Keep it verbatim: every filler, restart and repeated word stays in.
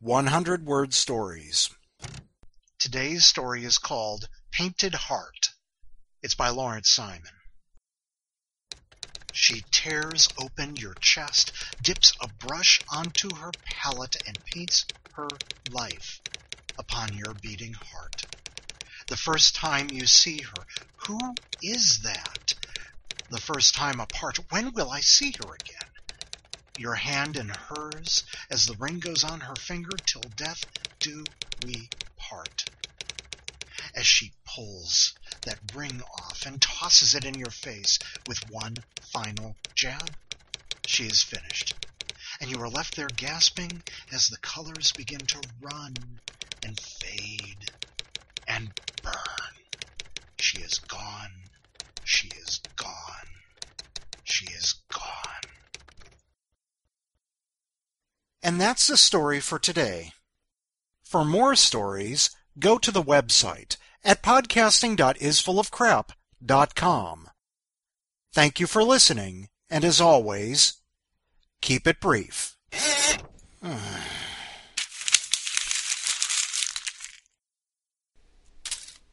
hundred word stories. Today's story is called Painted Heart. It's by Lawrence Simon. She tears open your chest, dips a brush onto her palette, and paints her life upon your beating heart. The first time you see her, who is that? The first time apart, when will I see her again? Your hand in hers, as the ring goes on her finger, till death do we part. As she pulls that ring off and tosses it in your face with one final jab, she is finished, and you are left there gasping as the colors begin to run and fade and burn. She is gone. She is gone. She is gone. And that's the story for today. For more stories, go to the website at podcasting dot is full of crap dot com. Thank you for listening, and as always, keep it brief.